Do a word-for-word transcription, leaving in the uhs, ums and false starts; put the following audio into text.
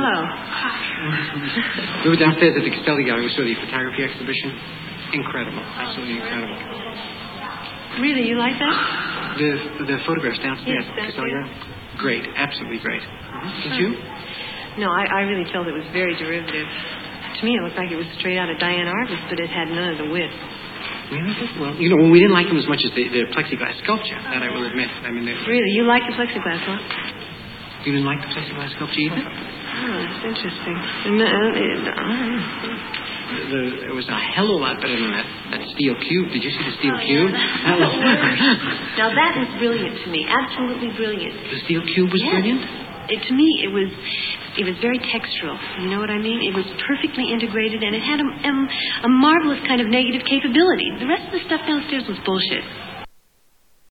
Hello. We were downstairs at the Castelli Gallery. We saw the photography exhibition. Incredible. Absolutely incredible. Really, you like that? The the photographs downstairs Yes, at the Castelli downstairs. Gallery. Great. Absolutely great. Mm-hmm. Did you? No, I, I really felt it was very derivative. To me, it looked like it was straight out of Diane Arbus, but it had none of the wit. Really? Well, you know, we didn't like them as much as the, the plexiglass sculpture, that I will admit. I mean, they, Really? You like the plexiglass, huh? You didn't like the plexiglass sculpture either? Oh, that's interesting. No, it, uh, The, it was a hell of a lot better than that, that steel cube. Did you see the steel oh, cube? Yeah, That was... now, that was brilliant to me. Absolutely brilliant. The steel cube was yes. brilliant? It, to me, it was it was very textural. You know what I mean? It was perfectly integrated, and it had a, a, a marvelous kind of negative capability. The rest of the stuff downstairs was bullshit.